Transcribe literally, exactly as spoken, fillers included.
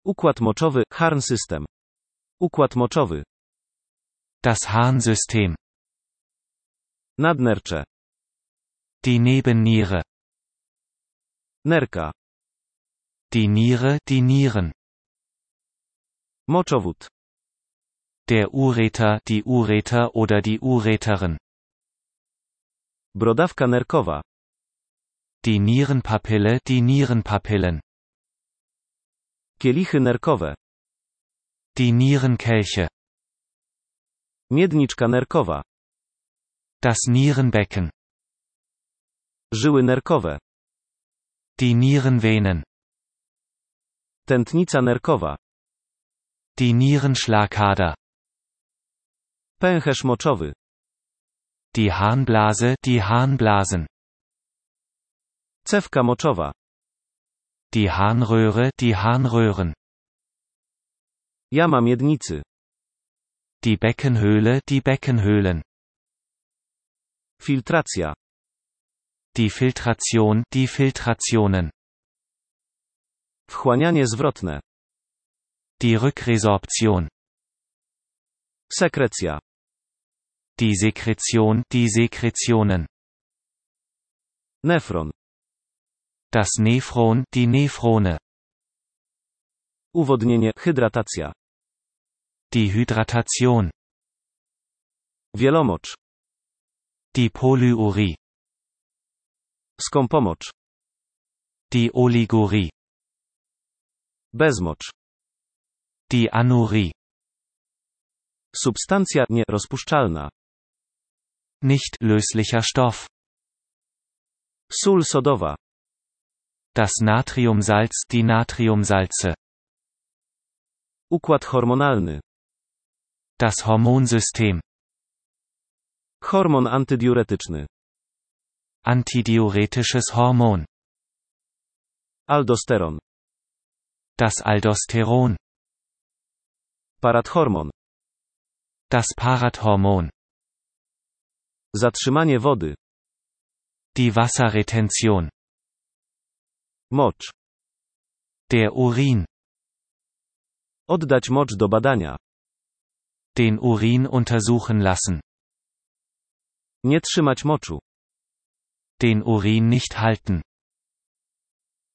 Układ moczowy, Harnsystem. Układ moczowy. Das Harnsystem. Nadnercze. Die Nebenniere. Nerka. Die Niere, die Nieren. Moczowód. Der Ureter, die Ureter oder die Ureterin. Brodawka nerkowa. Die Nierenpapille, die Nierenpapillen. Kielichy nerkowe. Die Nierenkelche. Miedniczka nerkowa. Das Nierenbecken. Żyły nerkowe. Die Nierenvenen. Tętnica nerkowa. Die Nierenschlagader. Pęcherz moczowy. Die Harnblase, die Harnblasen. Cewka moczowa. Die Harnröhre, die Harnröhren. Jama miednicy. Die Beckenhöhle, die Beckenhöhlen. Filtracja. Die Filtration, die Filtrationen. Wchłanianie zwrotne. Die Rückresorption. Sekrecja. Die Sekretion, die Sekretionen. Nefron. Das Nephron, die Nephrone. Uwodnienie, hydratacja. Die Hydratation. Wielomocz. Die Polyurie. Skąpomocz. Die Oligurie. Bezmocz. Die Anurie. Substancja nierozpuszczalna. Nicht löslicher Stoff. Sól sodowa. Das Natriumsalz, die Natriumsalze. Układ hormonalny. Das Hormonsystem. Hormon antydiuretyczny. Antidiuretisches Hormon. Aldosteron. Das Aldosteron. Parathormon. Das Parathormon. Zatrzymanie wody. Die Wasserretention. Mocz. Der Urin. Oddać mocz do badania. Den Urin untersuchen lassen. Nie trzymać moczu. Den Urin nicht halten.